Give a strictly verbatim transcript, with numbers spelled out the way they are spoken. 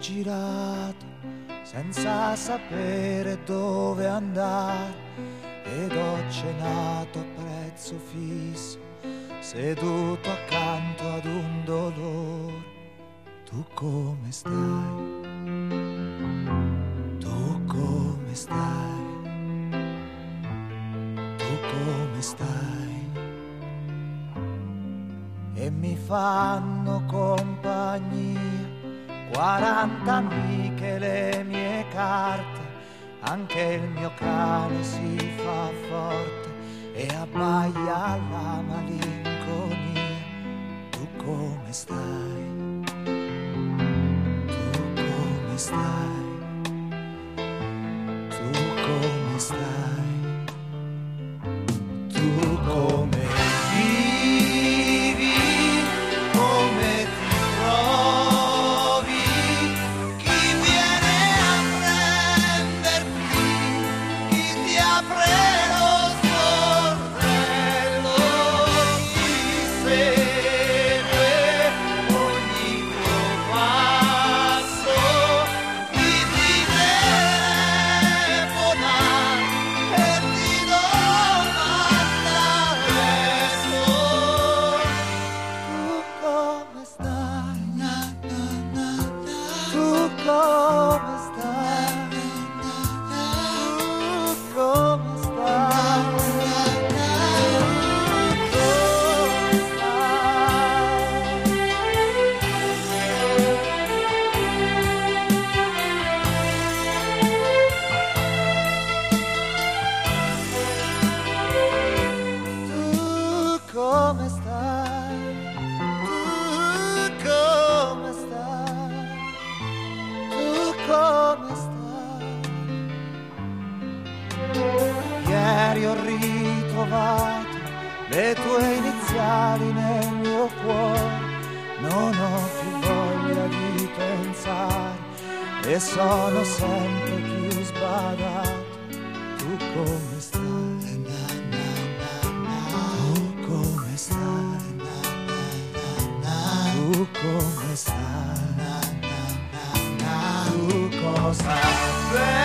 girato senza sapere dove andare ed ho cenato a prezzo fisso, seduto accanto ad un dolore. Tu come stai? Tu come stai? Tu come stai? E mi fanno compagnia quaranta amiche, le mie carte, anche il mio cane si fa forte e abbaia la malinconia. Tu come stai? Tu come stai? Tu come stai? Tu come vivi? Come ti trovi? Chi viene a prenderti? Chi ti apre lo sportello? Chi segue ogni tuo passo? Chi ti telefona e ti domanda adesso? Tu come stai? Tu come stai? Tu come stai? Tu come stai? Tu come stai? Tu come stai? Ieri ho ritrovato le tue iniziali nel mio cuore, non ho più voglia di pensare e sono sempre più sbadato. Tu come stai? Tu come stai? Tu come stai? Tu cosa